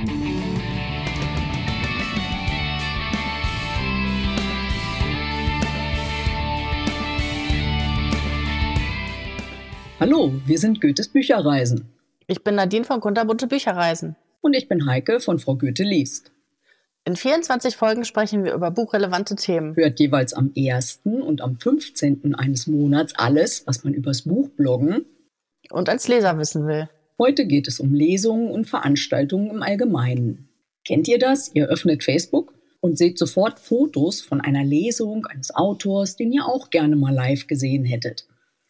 Hallo, wir sind Goethes Bücherreisen. Ich bin Nadine von Kunterbunte Bücherreisen. Und ich bin Heike von Frau Goethe liest. In 24 Folgen sprechen wir über buchrelevante Themen. Hört jeweils am 1. und am 15. eines Monats alles, was man übers Buch bloggen und als Leser wissen will. Heute geht es um Lesungen und Veranstaltungen im Allgemeinen. Kennt ihr das? Ihr öffnet Facebook und seht sofort Fotos von einer Lesung eines Autors, den ihr auch gerne mal live gesehen hättet.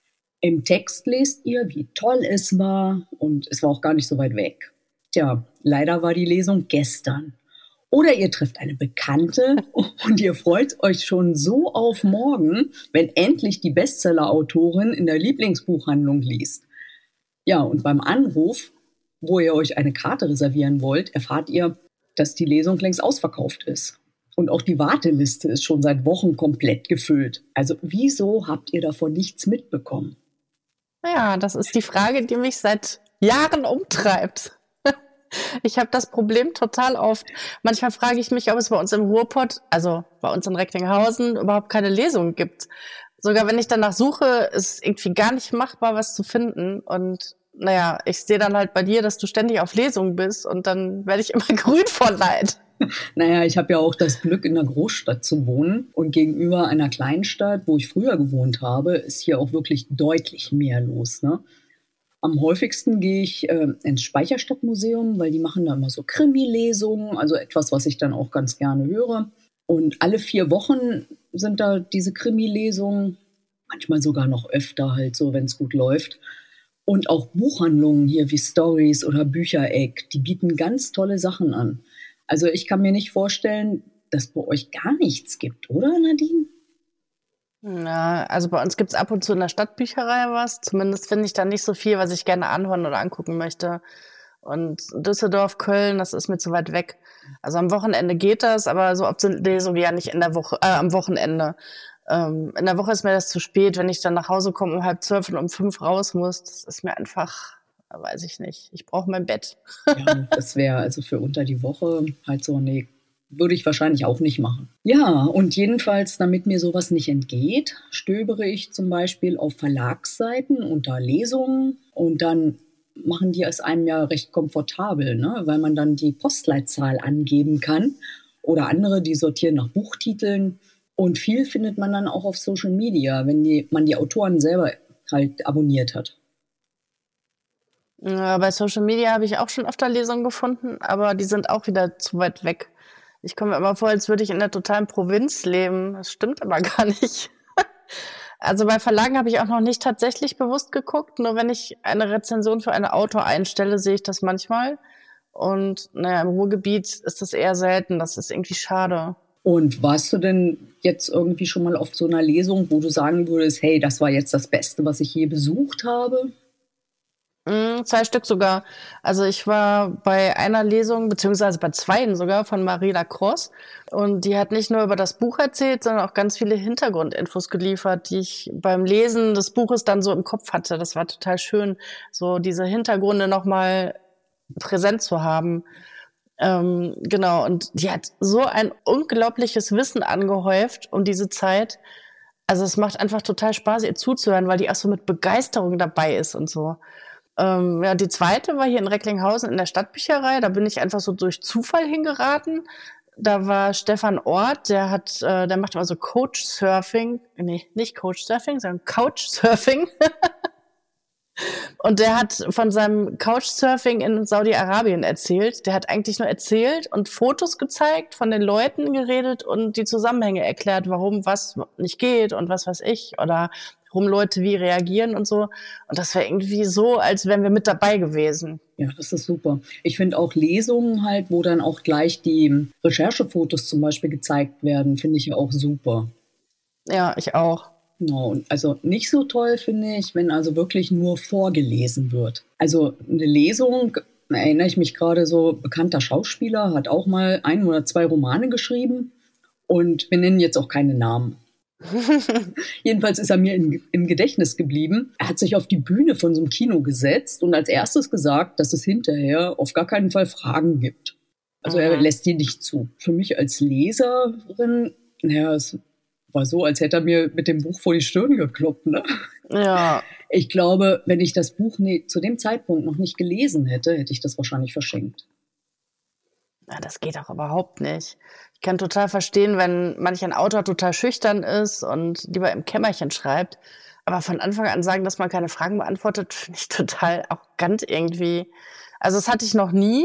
Im Text lest ihr, wie toll es war und es war auch gar nicht so weit weg. Tja, leider war die Lesung gestern. Oder ihr trefft eine Bekannte und ihr freut euch schon so auf morgen, wenn endlich die Bestseller-Autorin in der Lieblingsbuchhandlung liest. Ja, und beim Anruf, wo ihr euch eine Karte reservieren wollt, erfahrt ihr, dass die Lesung längst ausverkauft ist. Und auch die Warteliste ist schon seit Wochen komplett gefüllt. Also wieso habt ihr davon nichts mitbekommen? Ja, das ist die Frage, die mich seit Jahren umtreibt. Ich habe das Problem total oft. Manchmal frage ich mich, ob es bei uns im Ruhrpott, also bei uns in Recklinghausen, überhaupt keine Lesung gibt. Sogar wenn ich danach suche, ist irgendwie gar nicht machbar, was zu finden. Und naja, ich sehe dann halt bei dir, dass du ständig auf Lesungen bist und dann werde ich immer grün vor Leid. Naja, ich habe ja auch das Glück, in einer Großstadt zu wohnen. Und gegenüber einer Kleinstadt, wo ich früher gewohnt habe, ist hier auch wirklich deutlich mehr los, ne? Am häufigsten gehe ich ins Speicherstadtmuseum, weil die machen da immer so Krimi-Lesungen, also etwas, was ich dann auch ganz gerne höre. Und alle 4 Wochen sind da diese Krimi-Lesungen, manchmal sogar noch öfter halt so, wenn es gut läuft. Und auch Buchhandlungen hier wie Stories oder Büchereck, die bieten ganz tolle Sachen an. Also ich kann mir nicht vorstellen, dass bei euch gar nichts gibt, oder Nadine? Ja, also bei uns gibt's ab und zu in der Stadtbücherei was. Zumindest finde ich da nicht so viel, was ich gerne anhören oder angucken möchte. Und Düsseldorf, Köln, das ist mir zu weit weg. Also am Wochenende geht das, aber so oft sind Lesungen ja nicht in der Woche, am Wochenende. In der Woche ist mir das zu spät, wenn ich dann nach Hause komme um 11:30 und um 5 raus muss. Das ist mir einfach, weiß ich nicht. Ich brauche mein Bett. Ja, das wäre also für unter die Woche halt so, nee, würde ich wahrscheinlich auch nicht machen. Ja, und jedenfalls, damit mir sowas nicht entgeht, stöbere ich zum Beispiel auf Verlagsseiten unter Lesungen und dann machen die es einem ja recht komfortabel, ne? Weil man dann die Postleitzahl angeben kann oder andere, die sortieren nach Buchtiteln und viel findet man dann auch auf Social Media, wenn man die Autoren selber halt abonniert hat. Ja, bei Social Media habe ich auch schon öfter Lesungen gefunden, aber die sind auch wieder zu weit weg. Ich komme mir immer vor, als würde ich in der totalen Provinz leben. Das stimmt aber gar nicht. Also bei Verlagen habe ich auch noch nicht tatsächlich bewusst geguckt. Nur wenn ich eine Rezension für einen Autor einstelle, sehe ich das manchmal. Und naja, im Ruhrgebiet ist das eher selten. Das ist irgendwie schade. Und warst du denn jetzt irgendwie schon mal auf so einer Lesung, wo du sagen würdest, hey, das war jetzt das Beste, was ich je besucht habe? 2 Stück sogar. Also ich war bei einer Lesung, beziehungsweise bei 2 sogar, von Marie Lacrosse. Und die hat nicht nur über das Buch erzählt, sondern auch ganz viele Hintergrundinfos geliefert, die ich beim Lesen des Buches dann so im Kopf hatte. Das war total schön, so diese Hintergründe nochmal präsent zu haben. Genau, und die hat so ein unglaubliches Wissen angehäuft um diese Zeit. Also es macht einfach total Spaß, ihr zuzuhören, weil die auch so mit Begeisterung dabei ist und so. Ja, die zweite war hier in Recklinghausen in der Stadtbücherei. Da bin ich einfach so durch Zufall hingeraten. Da war Stefan Ort, der macht immer so Coach-Surfing. Nee, nicht Coach-Surfing, sondern Couch-Surfing. Und der hat von seinem Couchsurfing in Saudi-Arabien erzählt. Der hat eigentlich nur erzählt und Fotos gezeigt, von den Leuten geredet und die Zusammenhänge erklärt, warum was nicht geht und was weiß ich oder warum Leute wie reagieren und so. Und das war irgendwie so, als wären wir mit dabei gewesen. Ja, das ist super. Ich finde auch Lesungen halt, wo dann auch gleich die Recherchefotos zum Beispiel gezeigt werden, finde ich ja auch super. Ja, ich auch. Genau, also nicht so toll finde ich, wenn also wirklich nur vorgelesen wird. Also eine Lesung, erinnere ich mich gerade so, bekannter Schauspieler hat auch mal 1 oder 2 Romane geschrieben und wir nennen jetzt auch keine Namen. Jedenfalls ist er mir im Gedächtnis geblieben. Er hat sich auf die Bühne von so einem Kino gesetzt und als erstes gesagt, dass es hinterher auf gar keinen Fall Fragen gibt. Also er lässt die nicht zu. Für mich als Leserin, naja, es war so, als hätte er mir mit dem Buch vor die Stirn gekloppt, ne? Ja. Ich glaube, wenn ich das Buch zu dem Zeitpunkt noch nicht gelesen hätte, hätte ich das wahrscheinlich verschenkt. Ja, das geht auch überhaupt nicht. Ich kann total verstehen, wenn manch ein Autor total schüchtern ist und lieber im Kämmerchen schreibt. Aber von Anfang an sagen, dass man keine Fragen beantwortet, finde ich total arrogant irgendwie. Also das hatte ich noch nie.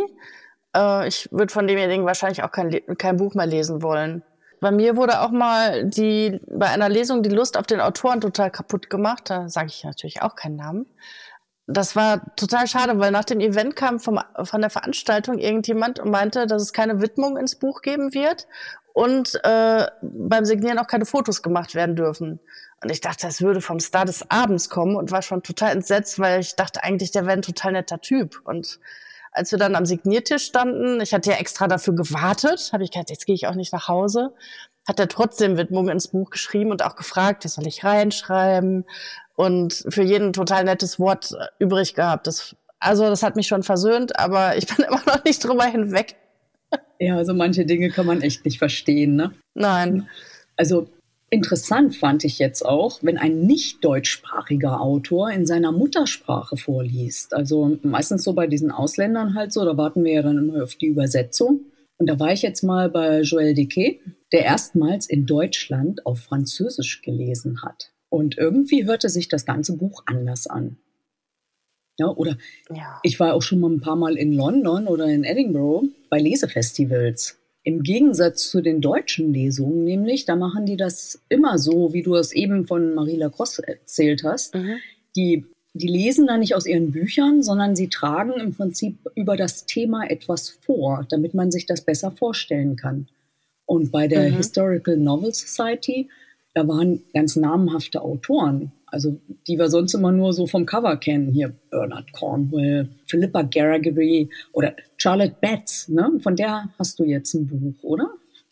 Ich würde von demjenigen wahrscheinlich auch kein Buch mehr lesen wollen. Bei mir wurde auch mal bei einer Lesung die Lust auf den Autoren total kaputt gemacht. Da sage ich natürlich auch keinen Namen. Das war total schade, weil nach dem Event kam von der Veranstaltung irgendjemand und meinte, dass es keine Widmung ins Buch geben wird und beim Signieren auch keine Fotos gemacht werden dürfen. Und ich dachte, das würde vom Star des Abends kommen und war schon total entsetzt, weil ich dachte eigentlich, der wäre ein total netter Typ. Und als wir dann am Signiertisch standen, ich hatte ja extra dafür gewartet, habe ich gedacht, jetzt gehe ich auch nicht nach Hause, hat er trotzdem Widmung ins Buch geschrieben und auch gefragt, was soll ich reinschreiben? Und für jeden total nettes Wort übrig gehabt. Das hat mich schon versöhnt, aber ich bin immer noch nicht drüber hinweg. Ja, also manche Dinge kann man echt nicht verstehen, ne? Nein. Also interessant fand ich jetzt auch, wenn ein nicht deutschsprachiger Autor in seiner Muttersprache vorliest. Also meistens so bei diesen Ausländern halt so, da warten wir ja dann immer auf die Übersetzung. Und da war ich jetzt mal bei Joël Dicker, der erstmals in Deutschland auf Französisch gelesen hat. Und irgendwie hörte sich das ganze Buch anders an. Ja, oder ich war auch schon mal ein paar Mal in London oder in Edinburgh bei Lesefestivals. Im Gegensatz zu den deutschen Lesungen nämlich, da machen die das immer so, wie du es eben von Marie Lacrosse erzählt hast. Mhm. Die lesen da nicht aus ihren Büchern, sondern sie tragen im Prinzip über das Thema etwas vor, damit man sich das besser vorstellen kann. Und bei der Historical Novel Society, da waren ganz namhafte Autoren, also die wir sonst immer nur so vom Cover kennen. Hier Bernard Cornwell, Philippa Gregory oder Charlotte Betts. Ne? Von der hast du jetzt ein Buch, oder?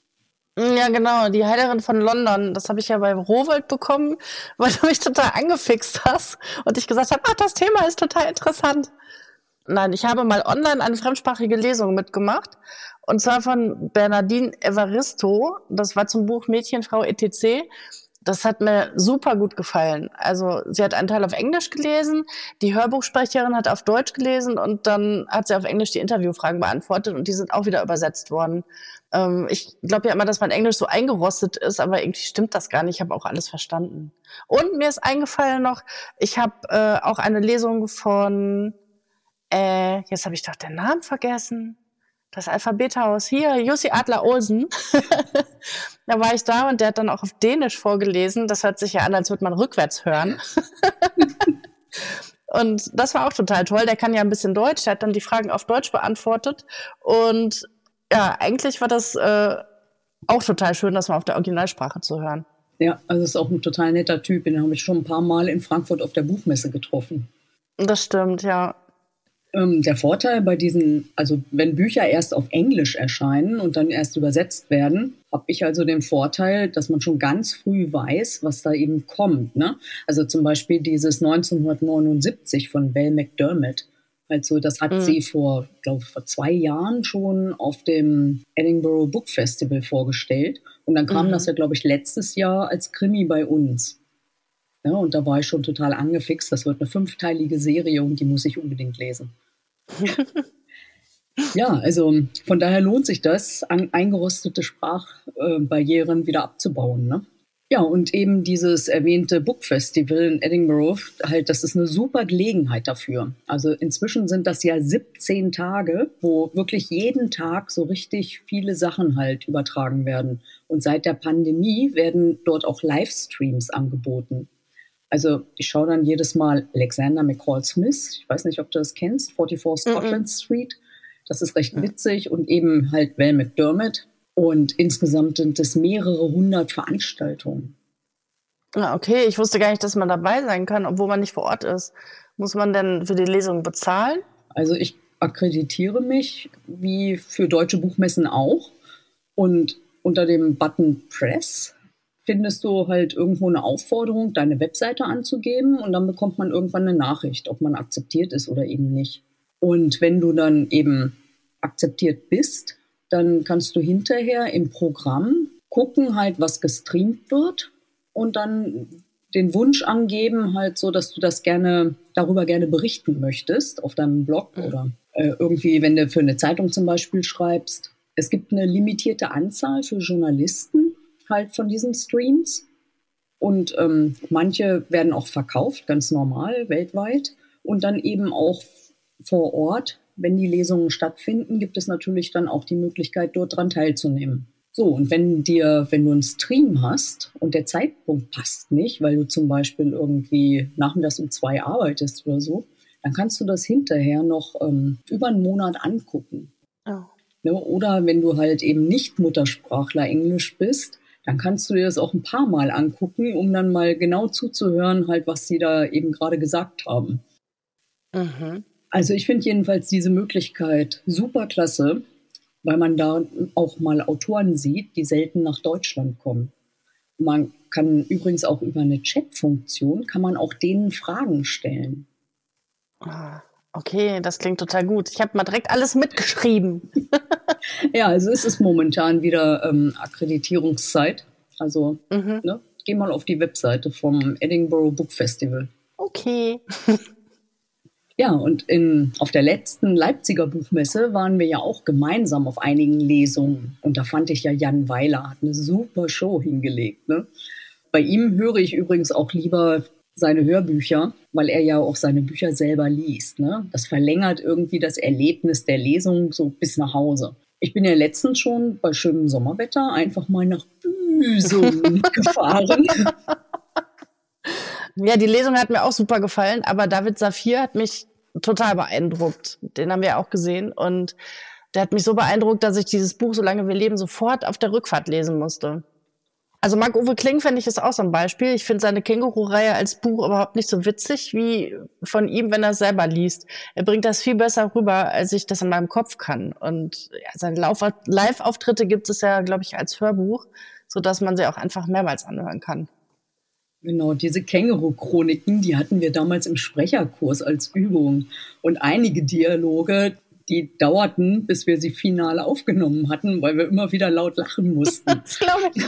Ja, genau, die Heilerin von London. Das habe ich ja bei Rowohlt bekommen, weil du mich total angefixt hast und ich gesagt habe, das Thema ist total interessant. Nein, ich habe mal online eine fremdsprachige Lesung mitgemacht. Und zwar von Bernardine Evaristo. Das war zum Buch Mädchen, Frau etc. Das hat mir super gut gefallen. Also sie hat einen Teil auf Englisch gelesen, die Hörbuchsprecherin hat auf Deutsch gelesen und dann hat sie auf Englisch die Interviewfragen beantwortet und die sind auch wieder übersetzt worden. Ich glaube ja immer, dass mein Englisch so eingerostet ist, aber irgendwie stimmt das gar nicht. Ich habe auch alles verstanden. Und mir ist eingefallen noch, ich habe auch eine Lesung von, jetzt habe ich doch den Namen vergessen. Das Alphabethaus. Hier, Jussi Adler-Olsen. Da war ich da und der hat dann auch auf Dänisch vorgelesen. Das hört sich ja an, als würde man rückwärts hören. Und das war auch total toll. Der kann ja ein bisschen Deutsch. Der hat dann die Fragen auf Deutsch beantwortet. Und ja, eigentlich war das auch total schön, das mal auf der Originalsprache zu hören. Ja, also ist auch ein total netter Typ. Den habe ich schon ein paar Mal in Frankfurt auf der Buchmesse getroffen. Das stimmt, ja. Der Vorteil bei diesen, also wenn Bücher erst auf Englisch erscheinen und dann erst übersetzt werden, habe ich also den Vorteil, dass man schon ganz früh weiß, was da eben kommt. Ne? Also zum Beispiel dieses 1979 von Val McDermott. Also das hat sie vor 2 Jahren schon auf dem Edinburgh Book Festival vorgestellt. Und dann kam das ja, glaube ich, letztes Jahr als Krimi bei uns. Ja, und da war ich schon total angefixt. Das wird eine 5-teilige Serie und die muss ich unbedingt lesen. Ja, also von daher lohnt sich das, eingerostete Sprachbarrieren wieder abzubauen. Ne? Ja, und eben dieses erwähnte Book Festival in Edinburgh, halt, das ist eine super Gelegenheit dafür. Also inzwischen sind das ja 17 Tage, wo wirklich jeden Tag so richtig viele Sachen halt übertragen werden. Und seit der Pandemie werden dort auch Livestreams angeboten. Also ich schaue dann jedes Mal Alexander McCall Smith, ich weiß nicht, ob du das kennst, 44 Scotland Street. Das ist recht witzig und eben halt Val McDermott. Und insgesamt sind es mehrere 100 Veranstaltungen. Ah, okay, ich wusste gar nicht, dass man dabei sein kann, obwohl man nicht vor Ort ist. Muss man denn für die Lesung bezahlen? Also ich akkreditiere mich, wie für deutsche Buchmessen auch. Und unter dem Button Press findest du halt irgendwo eine Aufforderung, deine Webseite anzugeben und dann bekommt man irgendwann eine Nachricht, ob man akzeptiert ist oder eben nicht. Und wenn du dann eben akzeptiert bist, dann kannst du hinterher im Programm gucken halt, was gestreamt wird und dann den Wunsch angeben, halt so, dass du darüber gerne berichten möchtest auf deinem Blog oder irgendwie, wenn du für eine Zeitung zum Beispiel schreibst. Es gibt eine limitierte Anzahl für Journalisten halt von diesen Streams und manche werden auch verkauft, ganz normal, weltweit und dann eben auch vor Ort. Wenn die Lesungen stattfinden, gibt es natürlich dann auch die Möglichkeit, dort dran teilzunehmen. So, und wenn du einen Stream hast und der Zeitpunkt passt nicht, weil du zum Beispiel irgendwie nachmittags um 2 arbeitest oder so, dann kannst du das hinterher noch über einen Monat angucken. Oh. Ne? Oder wenn du halt eben nicht Muttersprachler Englisch bist, dann kannst du dir das auch ein paar Mal angucken, um dann mal genau zuzuhören, halt, was sie da eben gerade gesagt haben. Mhm. Also ich finde jedenfalls diese Möglichkeit super klasse, weil man da auch mal Autoren sieht, die selten nach Deutschland kommen. Man kann übrigens auch über eine Chat-Funktion, kann man auch denen Fragen stellen. Okay, das klingt total gut. Ich habe mal direkt alles mitgeschrieben. Ja, also es ist momentan wieder Akkreditierungszeit. Also ne, geh mal auf die Webseite vom Edinburgh Book Festival. Okay. Ja, und auf der letzten Leipziger Buchmesse waren wir ja auch gemeinsam auf einigen Lesungen. Und da fand ich ja, Jan Weiler hat eine super Show hingelegt. Ne? Bei ihm höre ich übrigens auch lieber seine Hörbücher, weil er ja auch seine Bücher selber liest. Ne? Das verlängert irgendwie das Erlebnis der Lesung so bis nach Hause. Ich bin ja letztens schon bei schönem Sommerwetter einfach mal nach Büsum gefahren. Ja, die Lesung hat mir auch super gefallen, aber David Safir hat mich total beeindruckt. Den haben wir auch gesehen und der hat mich so beeindruckt, dass ich dieses Buch Solange wir leben sofort auf der Rückfahrt lesen musste. Also Marc-Uwe Kling finde ich ist auch so ein Beispiel. Ich finde seine Känguru-Reihe als Buch überhaupt nicht so witzig wie von ihm, wenn er es selber liest. Er bringt das viel besser rüber, als ich das in meinem Kopf kann. Und ja, seine Live-Auftritte gibt es ja, glaube ich, als Hörbuch, sodass man sie auch einfach mehrmals anhören kann. Genau, diese Känguru-Chroniken, die hatten wir damals im Sprecherkurs als Übung. Und einige Dialoge, die dauerten, bis wir sie final aufgenommen hatten, weil wir immer wieder laut lachen mussten. Das glaube ich.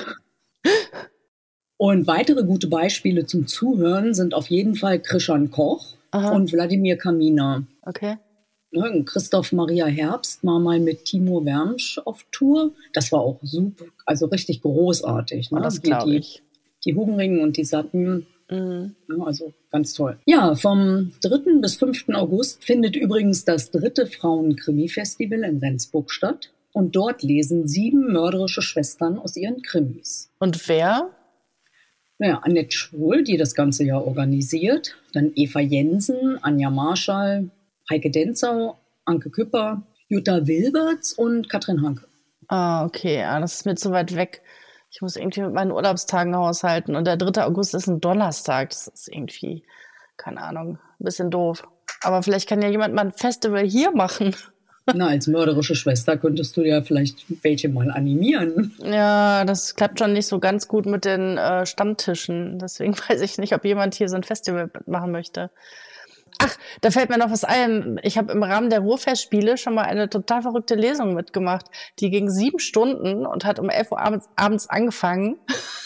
Und weitere gute Beispiele zum Zuhören sind auf jeden Fall Krishan Koch und Wladimir Kaminer. Okay. Ne, Christoph Maria Herbst war mal mit Timo Wermsch auf Tour. Das war auch super, also richtig großartig. Ne? Das glaube ich. Die Hungrigen und die Satten, also ganz toll. Ja, vom 3. bis 5. August findet übrigens das 3. Frauen-Krimi-Festival in Rendsburg statt. Und dort lesen 7 mörderische Schwestern aus ihren Krimis. Und wer? Naja, Annette Schwohl, die das ganze Jahr organisiert. Dann Eva Jensen, Anja Marschall, Heike Denzau, Anke Küpper, Jutta Wilberts und Katrin Hanke. Ah, okay. Ja, das ist mir zu weit weg. Ich muss irgendwie mit meinen Urlaubstagen haushalten. Und der 3. August ist ein Donnerstag. Das ist irgendwie, keine Ahnung, ein bisschen doof. Aber vielleicht kann ja jemand mal ein Festival hier machen. Na, als mörderische Schwester könntest du ja vielleicht welche mal animieren. Ja, das klappt schon nicht so ganz gut mit den Stammtischen. Deswegen weiß ich nicht, ob jemand hier so ein Festival machen möchte. Ach, da fällt mir noch was ein. Ich habe im Rahmen der Ruhrfestspiele schon mal eine total verrückte Lesung mitgemacht. Die ging 7 Stunden und hat um 11 Uhr abends angefangen.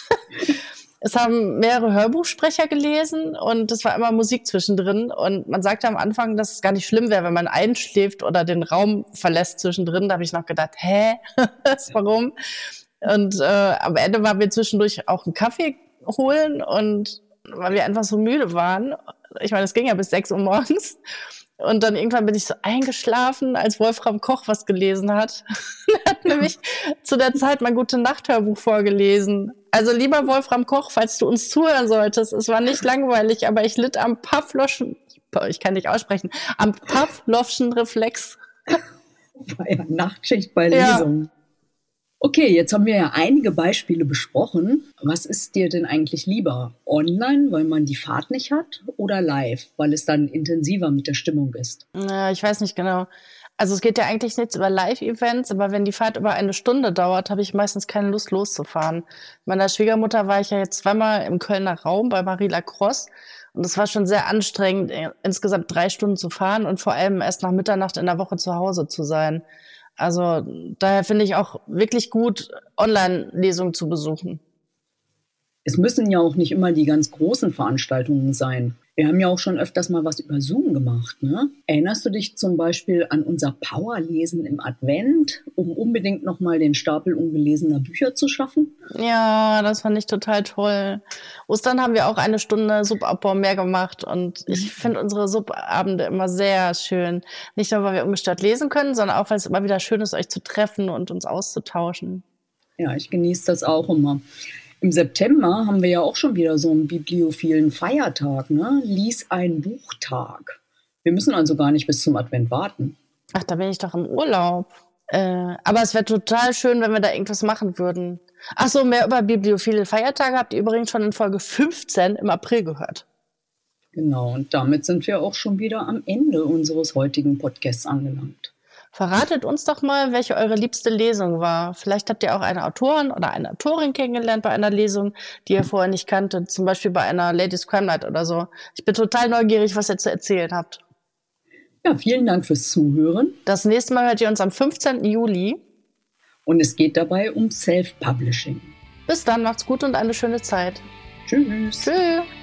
Es haben mehrere Hörbuchsprecher gelesen und es war immer Musik zwischendrin. Und man sagte am Anfang, dass es gar nicht schlimm wäre, wenn man einschläft oder den Raum verlässt zwischendrin. Da habe ich noch gedacht, warum? Und am Ende waren wir zwischendurch auch einen Kaffee holen und weil wir einfach so müde waren. Ich meine, es ging ja bis 6 Uhr morgens. Und dann irgendwann bin ich so eingeschlafen, als Wolfram Koch was gelesen hat. Er hat nämlich zu der Zeit mein Gute-Nacht-Hörbuch vorgelesen. Also lieber Wolfram Koch, falls du uns zuhören solltest, es war nicht langweilig, aber ich litt am Pavlovschen, ich kann nicht aussprechen, am Pavlovschen Reflex. Bei der Nachtschicht bei Lesungen. Ja. Okay, jetzt haben wir ja einige Beispiele besprochen. Was ist dir denn eigentlich lieber? Online, weil man die Fahrt nicht hat, oder live, weil es dann intensiver mit der Stimmung ist? Ja, ich weiß nicht genau. Also es geht ja eigentlich nichts über Live-Events, aber wenn die Fahrt über 1 Stunde dauert, habe ich meistens keine Lust loszufahren. Mit meiner Schwiegermutter war ich ja jetzt 2-mal im Kölner Raum bei Marie Lacrosse und es war schon sehr anstrengend, insgesamt 3 Stunden zu fahren und vor allem erst nach Mitternacht in der Woche zu Hause zu sein. Also daher finde ich auch wirklich gut, Online-Lesungen zu besuchen. Es müssen ja auch nicht immer die ganz großen Veranstaltungen sein. Wir haben ja auch schon öfters mal was über Zoom gemacht, ne? Erinnerst du dich zum Beispiel an unser Powerlesen im Advent, um unbedingt nochmal den Stapel ungelesener Bücher zu schaffen? Ja, das fand ich total toll. Ostern haben wir auch 1 Stunde Suppabbau mehr gemacht und ich finde unsere Suppabende immer sehr schön. Nicht nur, weil wir ungestört lesen können, sondern auch, weil es immer wieder schön ist, euch zu treffen und uns auszutauschen. Ja, ich genieße das auch immer. Im September haben wir ja auch schon wieder so einen bibliophilen Feiertag, ne? Lies ein Buchtag. Wir müssen also gar nicht bis zum Advent warten. Ach, da bin ich doch im Urlaub. Aber es wäre total schön, wenn wir da irgendwas machen würden. Ach so, mehr über bibliophile Feiertage habt ihr übrigens schon in Folge 15 im April gehört. Genau, und damit sind wir auch schon wieder am Ende unseres heutigen Podcasts angelangt. Verratet uns doch mal, welche eure liebste Lesung war. Vielleicht habt ihr auch einen Autoren oder eine Autorin kennengelernt bei einer Lesung, die ihr vorher nicht kanntet. Zum Beispiel bei einer Ladies Crime Night oder so. Ich bin total neugierig, was ihr zu erzählen habt. Ja, vielen Dank fürs Zuhören. Das nächste Mal hört ihr uns am 15. Juli. Und es geht dabei um Self-Publishing. Bis dann, macht's gut und eine schöne Zeit. Tschüss. Tschüss.